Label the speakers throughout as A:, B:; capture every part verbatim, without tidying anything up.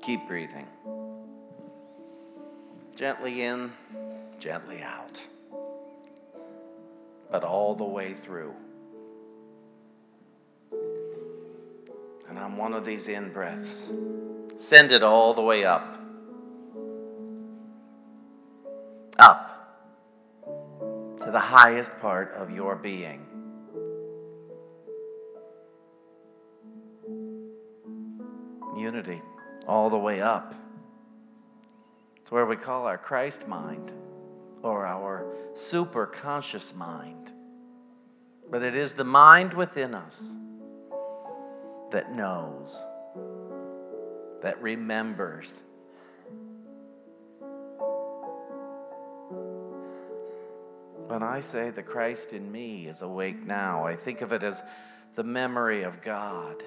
A: keep breathing. Gently in, gently out. But all the way through. And on one of these in breaths, send it all the way up. Up to the highest part of your being. Unity, all the way up. It's where we call our Christ mind or our super conscious mind. But it is the mind within us that knows, that remembers. When I say the Christ in me is awake now, I think of it as the memory of God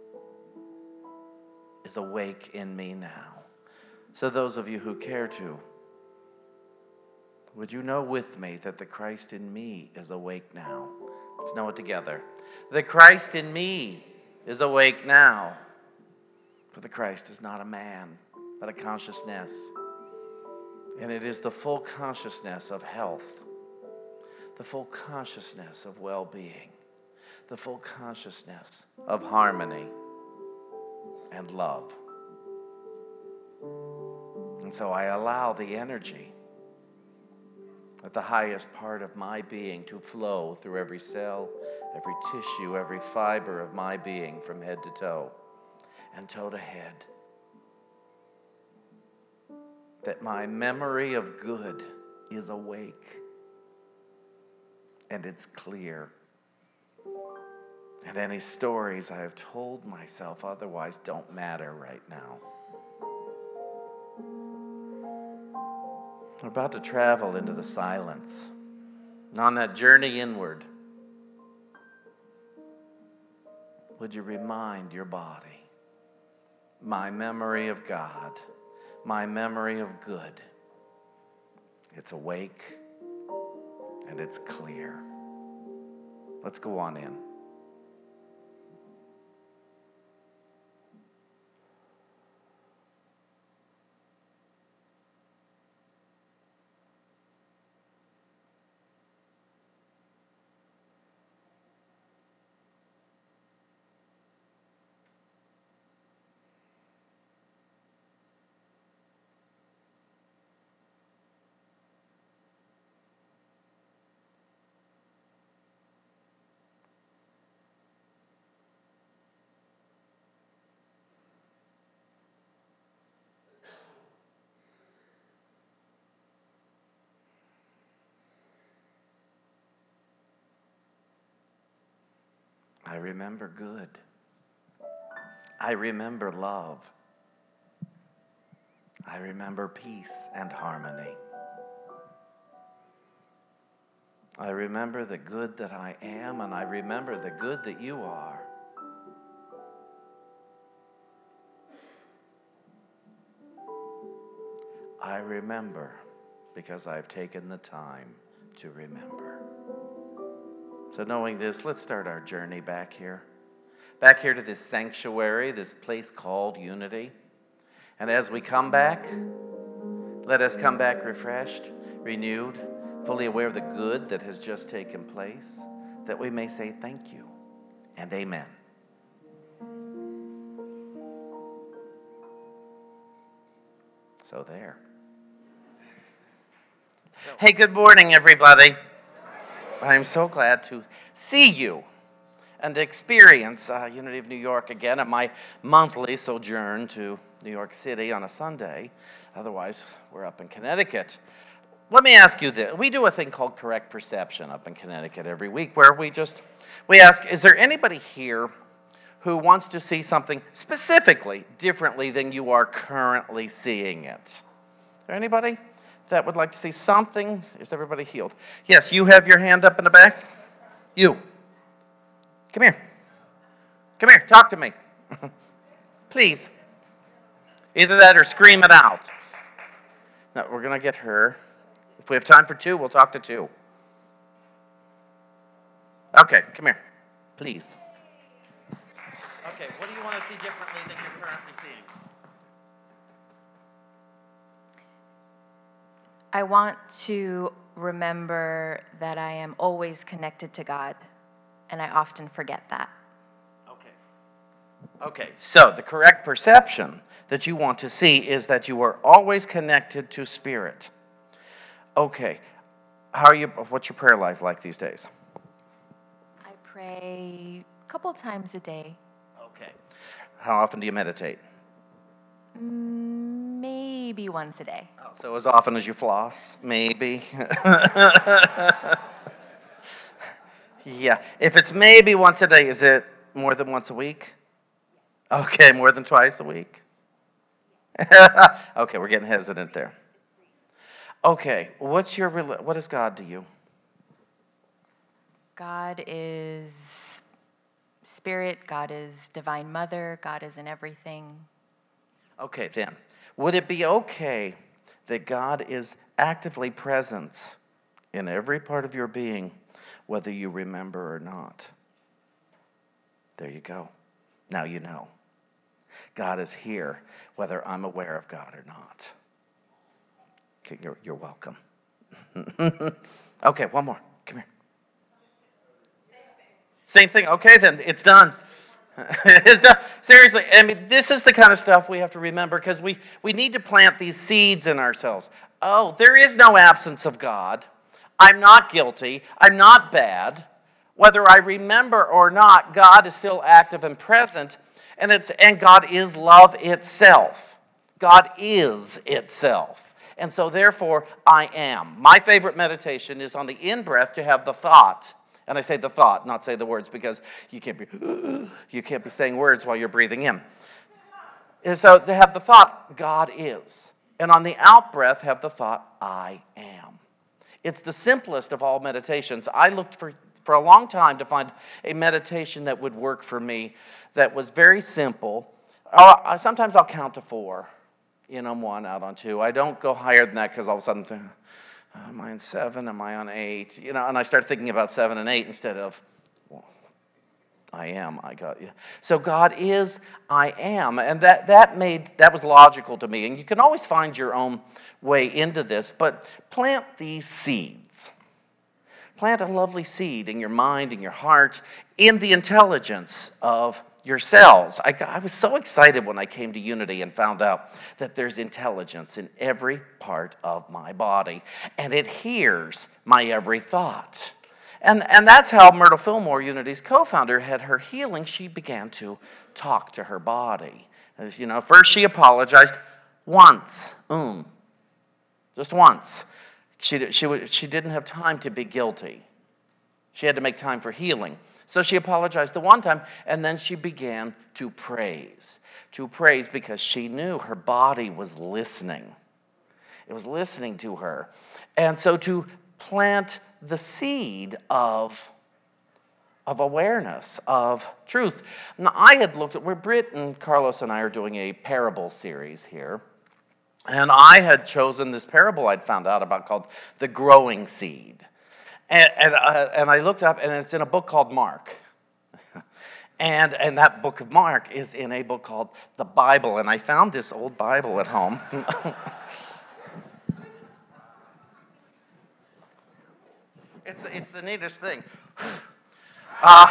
A: is awake in me now. So those of you who care to, would you know with me that the Christ in me is awake now? Let's know it together. The Christ in me is awake now. For the Christ is not a man, but a consciousness. And it is the full consciousness of health, the full consciousness of well-being, the full consciousness of harmony and love. And so I allow the energy at the highest part of my being to flow through every cell, every tissue, every fiber of my being from head to toe and toe to head. That my memory of good is awake and it's clear. And any stories I have told myself otherwise don't matter right now. We're about to travel into the silence. And on that journey inward, would you remind your body, my memory of God, my memory of good, it's awake and it's clear. Let's go on in. I remember good. I remember love. I remember peace and harmony. I remember the good that I am, and I remember the good that you are. I remember because I've taken the time to remember. So knowing this, let's start our journey back here. Back here to this sanctuary, this place called Unity. And as we come back, let us come back refreshed, renewed, fully aware of the good that has just taken place, that we may say thank you and amen. So there. Hey, good morning, everybody. I'm so glad to see you and experience uh, Unity of New York again at my monthly sojourn to New York City on a Sunday. Otherwise, we're up in Connecticut. Let me ask you this. We do a thing called Correct Perception up in Connecticut every week where we just, we ask, is there anybody here who wants to see something specifically differently than you are currently seeing it? Is there anybody that would like to see something? Is everybody healed? Yes, you have your hand up in the back. You. Come here. Come here. Talk to me. Please. Either that or scream it out. No, we're going to get her. If we have time for two, we'll talk to two. Okay, come here. Please. Okay, what do you want to see differently than you're currently seeing?
B: I want to remember that I am always connected to God, and I often forget that.
A: Okay. Okay, so the correct perception that you want to see is that you are always connected to Spirit. Okay, how are you? What's your prayer life like these days?
B: I pray a couple times a day.
A: Okay. How often do you meditate?
B: Mm, Maybe once a day.
A: Oh, so as often as you floss, maybe. Yeah, if it's maybe once a day, is it more than once a week? Okay, more than twice a week? Okay, we're getting hesitant there. Okay, what's your reli- what is God to you?
B: God is spirit, God is divine mother, God is in everything.
A: Okay, then, would it be okay that God is actively present in every part of your being, whether you remember or not? There you go. Now you know. God is here, whether I'm aware of God or not. Okay, you're, you're welcome. Okay, one more. Come here. Same thing. Okay, then it's done. It's done. Seriously, I mean, this is the kind of stuff we have to remember because we, we need to plant these seeds in ourselves. Oh, there is no absence of God. I'm not guilty. I'm not bad. Whether I remember or not, God is still active and present, and it's and God is love itself. God is itself. And so therefore, I am. My favorite meditation is on the in-breath to have the thought. And I say the thought, not say the words, because you can't be you can't be saying words while you're breathing in. And so to have the thought, God is. And on the out-breath, have the thought, I am. It's the simplest of all meditations. I looked for, for a long time to find a meditation that would work for me that was very simple. Or sometimes I'll count to four. In on one, out on two. I don't go higher than that because all of a sudden, think, am I on seven? Am I on eight? You know, and I start thinking about seven and eight instead of, well, I am. I got you. So God is, I am, and that that made that was logical to me. And you can always find your own way into this, but plant these seeds. Plant a lovely seed in your mind, in your heart, in the intelligence of your cells. I, got, I was so excited when I came to Unity and found out that there's intelligence in every part of my body, and it hears my every thought. And, and that's how Myrtle Fillmore, Unity's co-founder, had her healing. She began to talk to her body. As you know, first she apologized once, um, just once. She, she, she didn't have time to be guilty. She had to make time for healing. So she apologized the one time, and then she began to praise. To praise because she knew her body was listening. It was listening to her. And so to plant the seed of, of awareness, of truth. Now, I had looked at, where Britt and Carlos and I are doing a parable series here. And I had chosen this parable I'd found out about called The Growing Seed. And, and, uh, and I looked up, and it's in a book called Mark. and, and that book of Mark is in a book called the Bible. And I found this old Bible at home. it's, the, it's the neatest thing. Uh,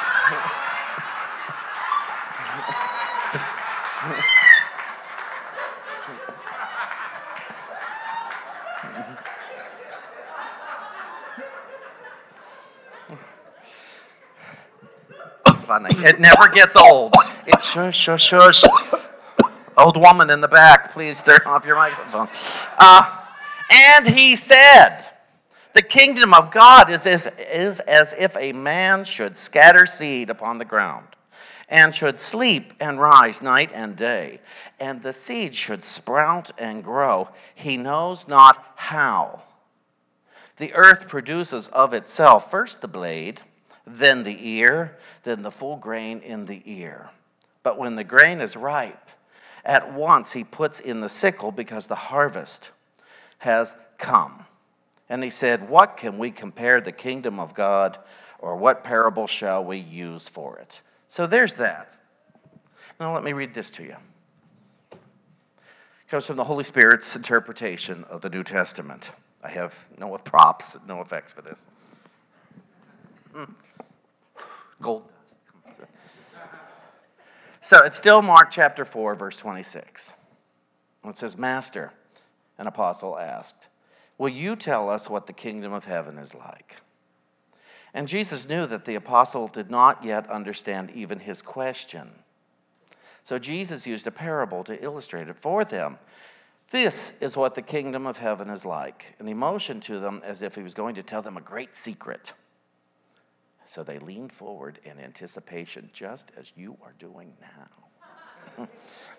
A: Funny. It never gets old. It shush, shush, shush. Old woman in the back, please turn off your microphone. Uh, and he said, the kingdom of God is as, is as if a man should scatter seed upon the ground, and should sleep and rise night and day, and the seed should sprout and grow. He knows not how. The earth produces of itself first the blade, then the ear, then the full grain in the ear. But when the grain is ripe, at once he puts in the sickle because the harvest has come. And he said, what can we compare the kingdom of God, or what parable shall we use for it? So there's that. Now let me read this to you. It comes from the Holy Spirit's interpretation of the New Testament. I have no props, no effects for this. Mm. Gold dust. So it's still Mark chapter four, verse twenty-six. It says, Master, an apostle asked, will you tell us what the kingdom of heaven is like? And Jesus knew that the apostle did not yet understand even his question. So Jesus used a parable to illustrate it for them. This is what the kingdom of heaven is like. And he motioned to them as if he was going to tell them a great secret. So they leaned forward in anticipation, just as you are doing now.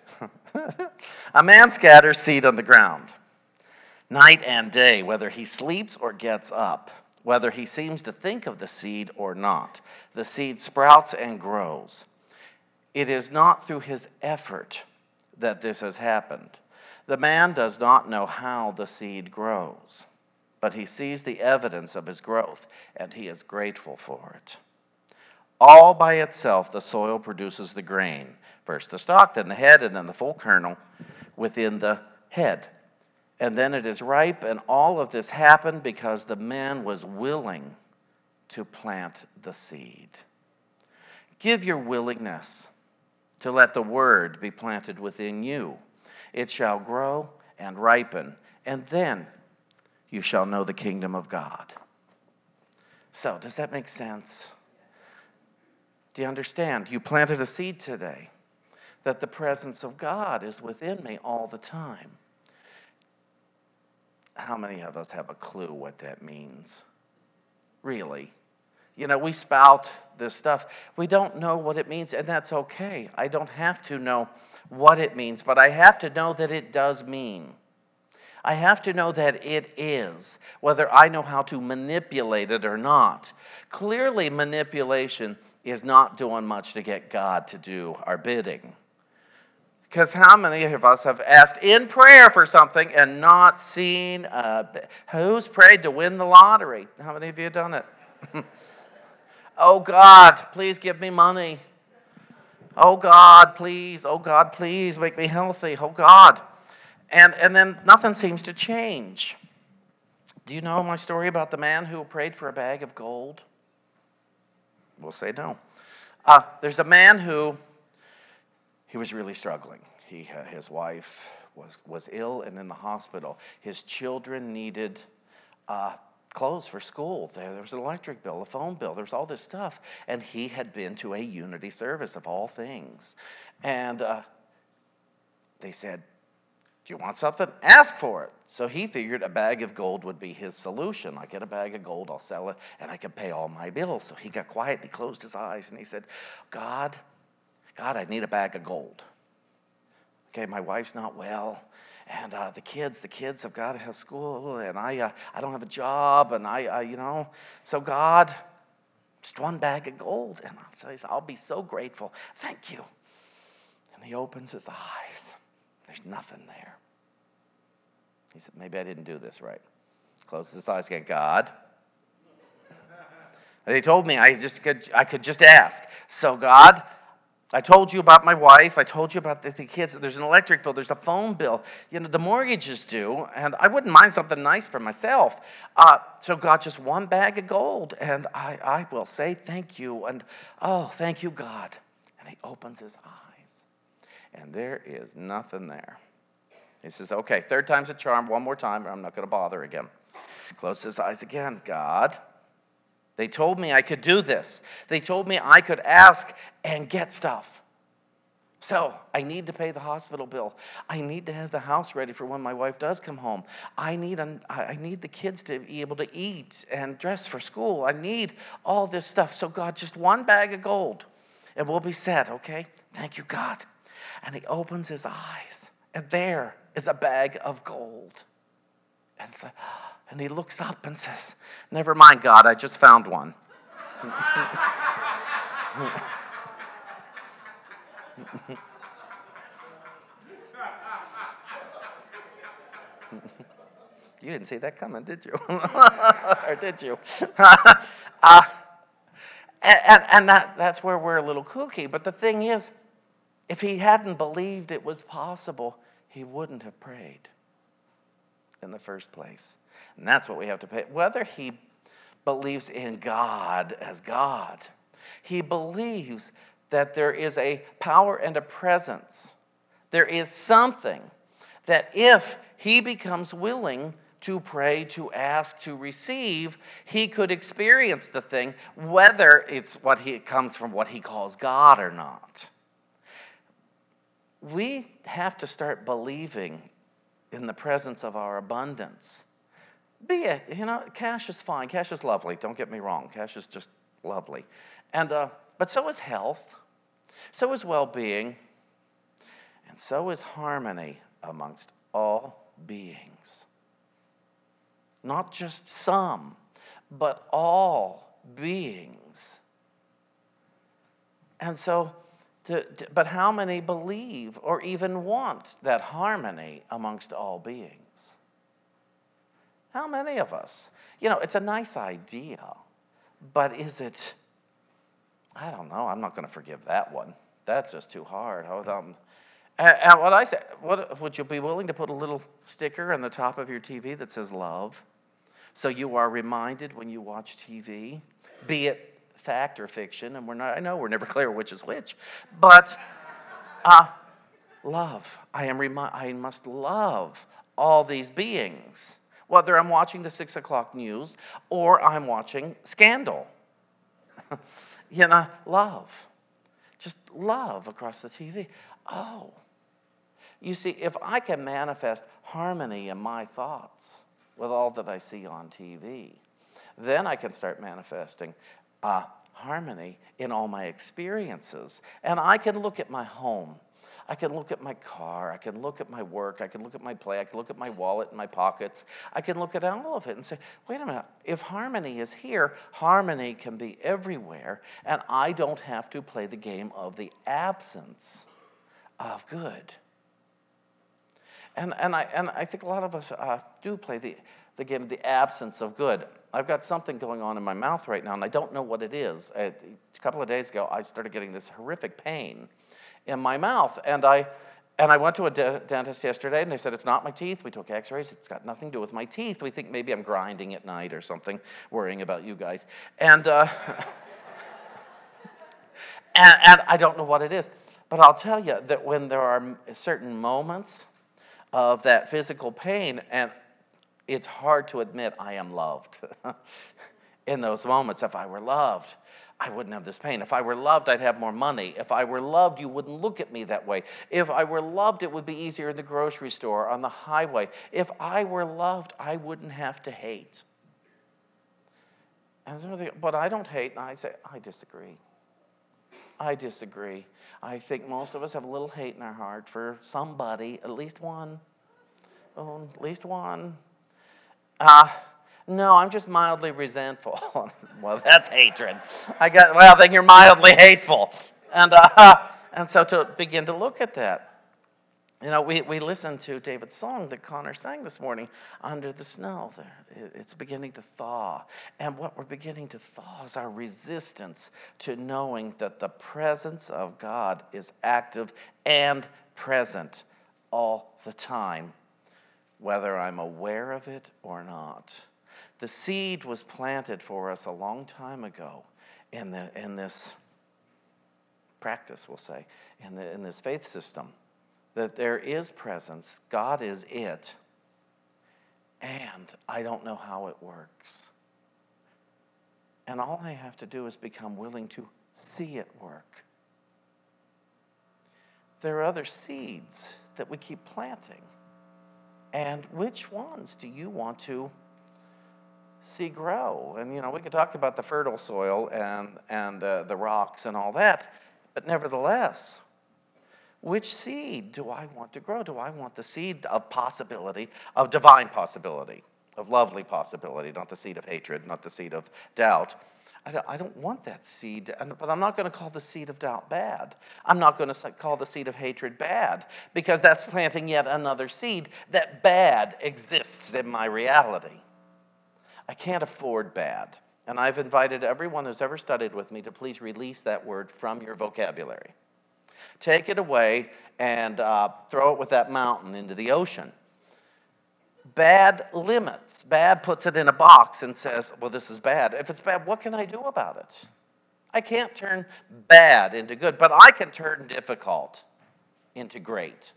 A: A man scatters seed on the ground, night and day, whether he sleeps or gets up, whether he seems to think of the seed or not. The seed sprouts and grows. It is not through his effort that this has happened. The man does not know how the seed grows, but he sees the evidence of his growth, and he is grateful for it. All by itself, the soil produces the grain. First the stalk, then the head, and then the full kernel within the head. And then it is ripe, and all of this happened because the man was willing to plant the seed. Give your willingness to let the word be planted within you. It shall grow and ripen, and then you shall know the kingdom of God. So, does that make sense? Do you understand? You planted a seed today that the presence of God is within me all the time. How many of us have a clue what that means? Really? You know, we spout this stuff. We don't know what it means, and that's okay. I don't have to know what it means, but I have to know that it does mean. I have to know that it is, whether I know how to manipulate it or not. Clearly, manipulation is not doing much to get God to do our bidding. Because how many of us have asked in prayer for something and not seen, uh, who's prayed to win the lottery? How many of you have done it? Oh God, please give me money. Oh God, please, oh God, please make me healthy. Oh God. And, and then nothing seems to change. Do you know my story about the man who prayed for a bag of gold? We'll say no. Uh, there's a man who, he was really struggling. He, uh, his wife was, was ill and in the hospital. His children needed uh, clothes for school. There, there was an electric bill, a phone bill. There was all this stuff. And he had been to a Unity service of all things. And uh, they said, do you want something? Ask for it. So he figured a bag of gold would be his solution. I get a bag of gold, I'll sell it, and I can pay all my bills. So he got quiet, he closed his eyes, and he said, God, God, I need a bag of gold. Okay, my wife's not well, and uh, the kids, the kids have got to have school, and I, uh, I don't have a job, and I, uh, you know, so God, just one bag of gold. And so he said, I'll be so grateful. Thank you. And he opens his eyes. There's nothing there. He said, maybe I didn't do this right. Closes his eyes again. God. And they told me I just could I could just ask. So God, I told you about my wife. I told you about the, the kids. There's an electric bill. There's a phone bill. You know, the mortgage is due. And I wouldn't mind something nice for myself. Uh, so God, just one bag of gold. And I, I will say thank you. And oh, thank you, God. And he opens his eyes. And there is nothing there. He says, okay, third time's a charm. One more time, or I'm not going to bother again. Closes his eyes again. God, they told me I could do this. They told me I could ask and get stuff. So I need to pay the hospital bill. I need to have the house ready for when my wife does come home. I need, an, I need the kids to be able to eat and dress for school. I need all this stuff. So God, just one bag of gold, and we'll be set, okay? Thank you, God. And he opens his eyes, and there is a bag of gold. And, and he looks up and says, never mind, God, I just found one. You didn't see that coming, did you? Or did you? uh, and and that, that's where we're a little kooky. But the thing is, if he hadn't believed it was possible, he wouldn't have prayed. in the first place. And that's what we have to pay. Whether he believes in God as God, he believes that there is a power and a presence. There is something that if he becomes willing to pray, to ask, to receive, he could experience the thing, whether it's what he it comes from what he calls God or not. We have to start believing in the presence of our abundance. Be it, you know, cash is fine. Cash is lovely. Don't get me wrong. Cash is just lovely. And uh, but so is health. So is well-being. And so is harmony amongst all beings. Not just some, but all beings. And so, to, to, but how many believe or even want that harmony amongst all beings? How many of us? You know, it's a nice idea, but is it, I don't know, I'm not going to forgive that one. That's just too hard. Um, and, and what I say, what, would you be willing to put a little sticker on the top of your T V that says love? So you are reminded when you watch T V, be it fact or fiction, and we're not, I know we're never clear which is which, but uh, love. I am remi- I must love all these beings, whether I'm watching the six o'clock news or I'm watching Scandal. You know, love. Just love across the T V. Oh, you see, if I can manifest harmony in my thoughts with all that I see on T V, then I can start manifesting uh, harmony in all my experiences. And I can look at my home. I can look at my car. I can look at my work. I can look at my play. I can look at my wallet and my pockets. I can look at all of it and say, wait a minute, if harmony is here, harmony can be everywhere, and I don't have to play the game of the absence of good. And and I and I think a lot of us uh, do play the, the game of the absence of good. I've got something going on in my mouth right now, and I don't know what it is. A, a couple of days ago, I started getting this horrific pain in my mouth, and I and I went to a de- dentist yesterday, and they said it's not my teeth. We took X-rays; it's got nothing to do with my teeth. We think maybe I'm grinding at night or something, worrying about you guys, and uh, and, and I don't know what it is. But I'll tell you that when there are certain moments of that physical pain, and it's hard to admit I am loved in those moments. If I were loved, I wouldn't have this pain. If I were loved, I'd have more money. If I were loved, you wouldn't look at me that way. If I were loved, it would be easier in the grocery store, on the highway. If I were loved, I wouldn't have to hate. And so they, but I don't hate, and I say, I disagree. I disagree. I think most of us have a little hate in our heart for somebody, at least one. Oh, at least one. Uh, no, I'm just mildly resentful. Well, that's hatred. I got, well, then you're mildly hateful. And uh, and so to begin to look at that, you know, we, we listened to David's song that Connor sang this morning, Under the Snow. It's beginning to thaw. And what we're beginning to thaw is our resistance to knowing that the presence of God is active and present all the time, whether I'm aware of it or not. The seed was planted for us a long time ago in, the, in this practice, we'll say, in, the, in this faith system. That there is presence, God is it, and I don't know how it works. And all I have to do is become willing to see it work. There are other seeds that we keep planting. And which ones do you want to see grow? And, you know, we could talk about the fertile soil and, and uh, the rocks and all that, but nevertheless, which seed do I want to grow? Do I want the seed of possibility, of divine possibility, of lovely possibility, not the seed of hatred, not the seed of doubt? I don't, I don't want that seed, but I'm not going to call the seed of doubt bad. I'm not going to call the seed of hatred bad, because that's planting yet another seed that bad exists in my reality. I can't afford bad. And I've invited everyone who's ever studied with me to please release that word from your vocabulary. Take it away and uh, throw it with that mountain into the ocean. bad limits. Bad puts it in a box and says, well, this is bad. If it's bad, what can I do about it? I can't turn bad into good, but I can turn difficult into great.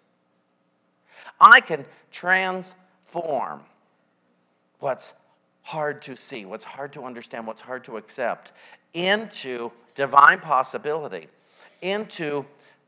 A: I can transform what's hard to see, what's hard to understand, what's hard to accept into divine possibility, into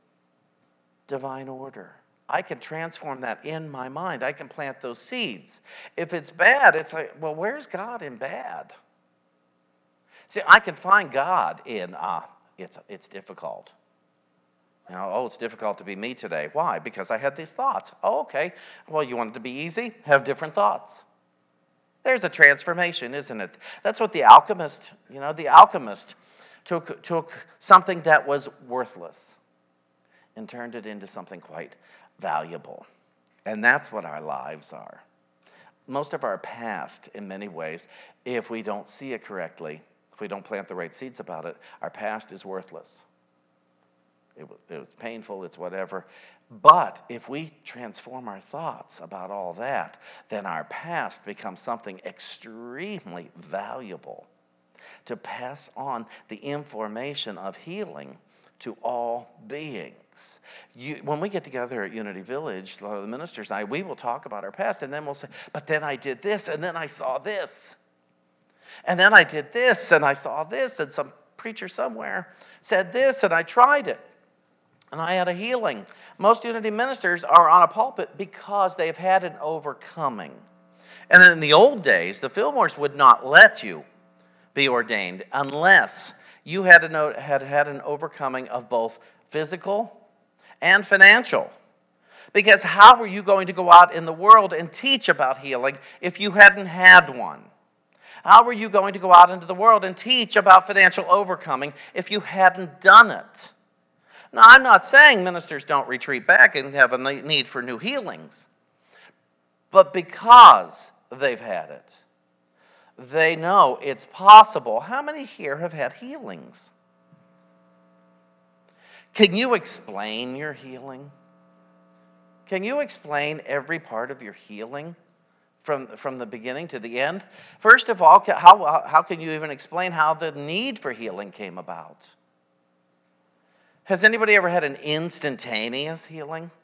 A: divine order. I can transform that in my mind. I can plant those seeds. If it's bad, it's like, well, where's God in bad? See, I can find God in, ah, it's, it's difficult. You know, oh, it's difficult to be me today. Why? Because I had these thoughts. Oh, okay. Well, you want it to be easy? Have different thoughts. There's a transformation, isn't it? That's what the alchemist, you know, the alchemist took, took something that was worthless and turned it into something quite valuable. And that's what our lives are. Most of our past, in many ways, if we don't see it correctly, if we don't plant the right seeds about it, our past is worthless. It was, it was painful, it's whatever. But if we transform our thoughts about all that, then our past becomes something extremely valuable to pass on the information of healing to all beings. You, when we get together at Unity Village, a lot of the ministers and I, we will talk about our past, and then we'll say, but then I did this, and then I saw this. And then I did this, and I saw this, and some preacher somewhere said this, and I tried it. And I had a healing. Most Unity ministers are on a pulpit because they've had an overcoming. And in the old days, the Fillmores would not let you be ordained unless you had, an, had had an overcoming of both physical and financial. Because how were you going to go out in the world and teach about healing if you hadn't had one? How were you going to go out into the world and teach about financial overcoming if you hadn't done it? Now, I'm not saying ministers don't retreat back and have a need for new healings. But because they've had it, they know it's possible. How many here have had healings? Can you explain your healing? Can you explain every part of your healing from, from the beginning to the end? First of all, how, how can you even explain how the need for healing came about? Has anybody ever had an instantaneous healing?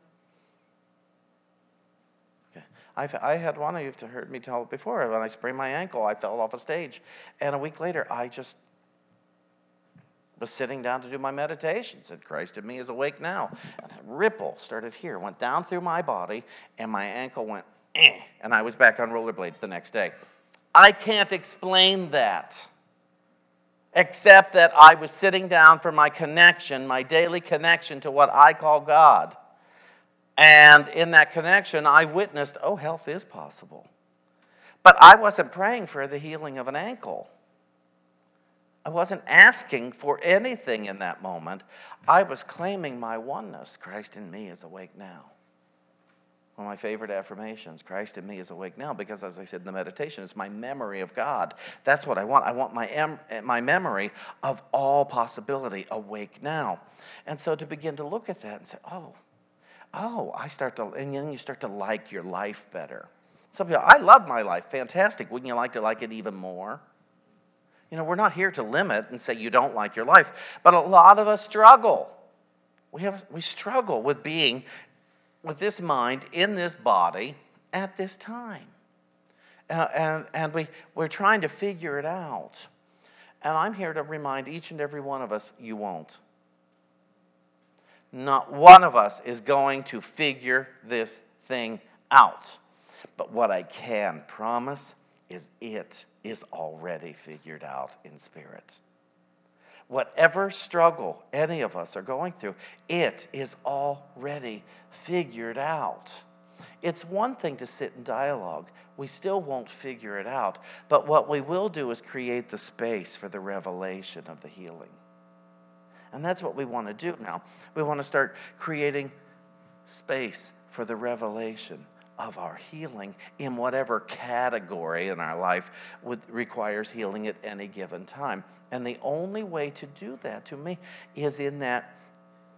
A: Okay. I've, I had one, you've heard me tell it before. When I sprained my ankle, I fell off a stage. And a week later, I just was sitting down to do my meditation. Said, Christ in me is awake now. And a ripple started here, went down through my body, and my ankle went, eh, and I was back on rollerblades the next day. I can't explain that. Except that I was sitting down for my connection, my daily connection to what I call God. And in that connection, I witnessed, oh, health is possible. But I wasn't praying for the healing of an ankle. I wasn't asking for anything in that moment. I was claiming my oneness. Christ in me is awake now. One of my favorite affirmations, Christ in me is awake now, because as I said in the meditation, it's my memory of God. That's what I want. I want my em- my memory of all possibility awake now. And so to begin to look at that and say, oh, oh, I start to, and then you start to like your life better. Some people, I love my life, fantastic. Wouldn't you like to like it even more? You know, we're not here to limit and say you don't like your life, but a lot of us struggle. We have we struggle with being with this mind in this body at this time. Uh, and and we, we're trying to figure it out. And I'm here to remind each and every one of us, you won't. Not one of us is going to figure this thing out. But what I can promise is it is already figured out in spirit. Whatever struggle any of us are going through, it is already figured out. It's one thing to sit in dialogue. We still won't figure it out. But what we will do is create the space for the revelation of the healing. And that's what we want to do now. We want to start creating space for the revelation of our healing in whatever category in our life would, requires healing at any given time. And the only way to do that, to me, is in that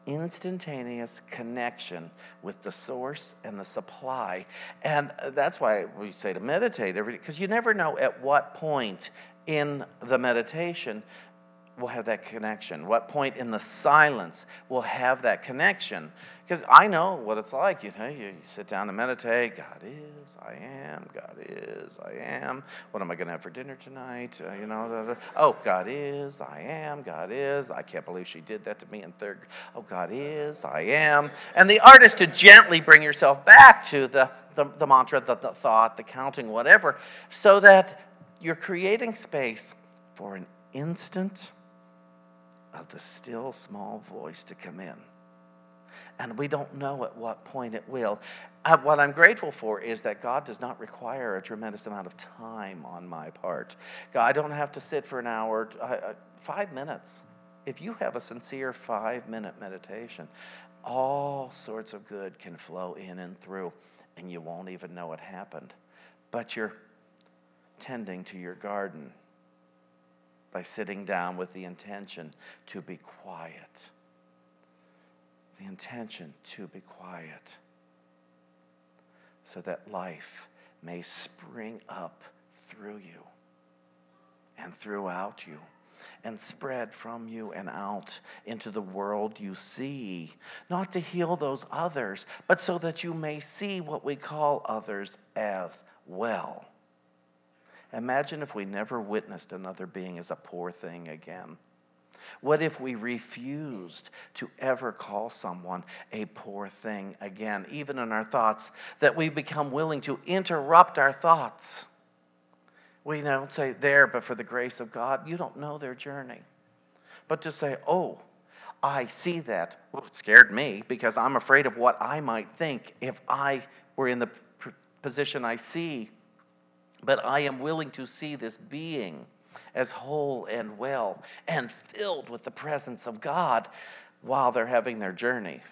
A: instantaneous connection with the source and the supply. And that's why we say to meditate every day, because you never know at what point in the meditation we'll have that connection. What point in the silence we'll have that connection. Because I know what it's like. You know, you, you sit down and meditate. God is, I am. God is, I am. What am I going to have for dinner tonight? Uh, you know, da, da. Oh, God is, I am. God is. I can't believe she did that to me in third. Oh, God is, I am. And the art is to gently bring yourself back to the, the, the mantra, the, the thought, the counting, whatever, so that you're creating space for an instant of the still small voice to come in. And we don't know at what point it will. Uh, what I'm grateful for is that God does not require a tremendous amount of time on my part. God, I don't have to sit for an hour, uh, five minutes. If you have a sincere five-minute meditation, all sorts of good can flow in and through, and you won't even know it happened. But you're tending to your garden by sitting down with the intention to be quiet. The intention to be quiet, so that life may spring up through you and throughout you and spread from you and out into the world you see, not to heal those others, but so that you may see what we call others as well. Imagine if we never witnessed another being as a poor thing again. What if we refused to ever call someone a poor thing again, even in our thoughts, that we become willing to interrupt our thoughts? We don't say there, but for the grace of God. You don't know their journey. But to say, oh, I see that. Well, it scared me because I'm afraid of what I might think if I were in the position I see. But I am willing to see this being as whole and well and filled with the presence of God while they're having their journey.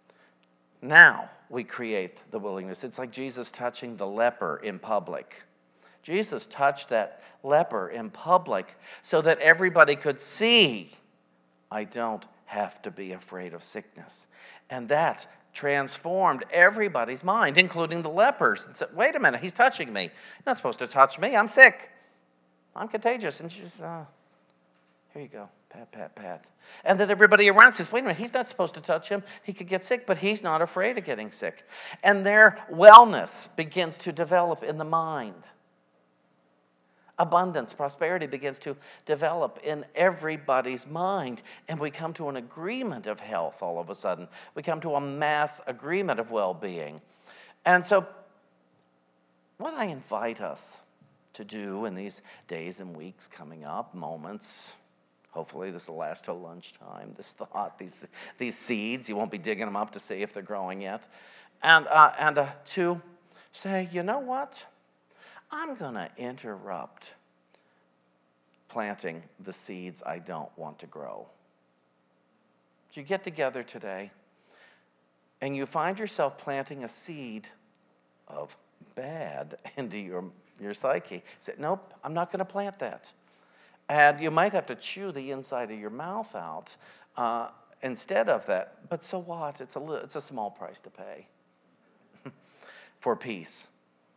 A: Now we create the willingness. It's like Jesus touching the leper in public. Jesus touched that leper in public so that everybody could see, I don't have to be afraid of sickness. And that transformed everybody's mind, including the lepers, and said, wait a minute, he's touching me. You're not supposed to touch me. I'm sick. I'm contagious. And she's, uh, here you go, pat, pat, pat. And then everybody around says, wait a minute, he's not supposed to touch him. He could get sick, but he's not afraid of getting sick. And their wellness begins to develop in the mind. Abundance, prosperity begins to develop in everybody's mind. And we come to an agreement of health all of a sudden. We come to a mass agreement of well-being. And so what I invite us to do in these days and weeks coming up, moments, hopefully this will last till lunchtime, this thought, these, these seeds, you won't be digging them up to see if they're growing yet. And, uh, and uh, to say, you know what? I'm going to interrupt planting the seeds I don't want to grow. You get together today and you find yourself planting a seed of bad into your, your psyche. Say, nope, I'm not going to plant that. And you might have to chew the inside of your mouth out uh, instead of that. But so what? It's a, li- it's a small price to pay for peace.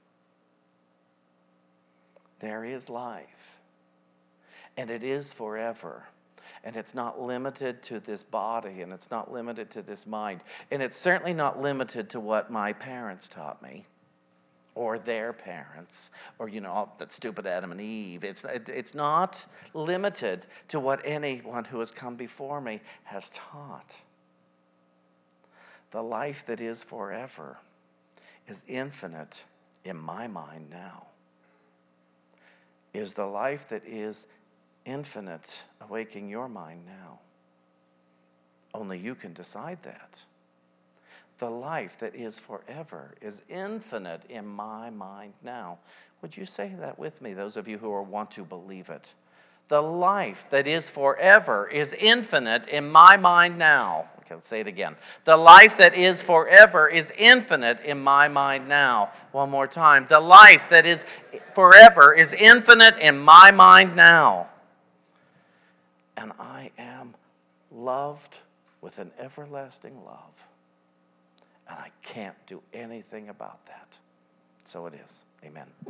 A: There is life, and it is forever, and it's not limited to this body, and it's not limited to this mind, and it's certainly not limited to what my parents taught me, or their parents, or, you know, that stupid Adam and Eve. It's, it, it's not limited to what anyone who has come before me has taught. The life that is forever is infinite in my mind now. Is the life that is infinite awaking your mind now? Only you can decide that. The life that is forever is infinite in my mind now. Would you say that with me, those of you who are, want to believe it? The life that is forever is infinite in my mind now. Okay, let's say it again. The life that is forever is infinite in my mind now. One more time. The life that is forever is infinite in my mind now. And I am loved with an everlasting love. And I can't do anything about that. So it is. Amen.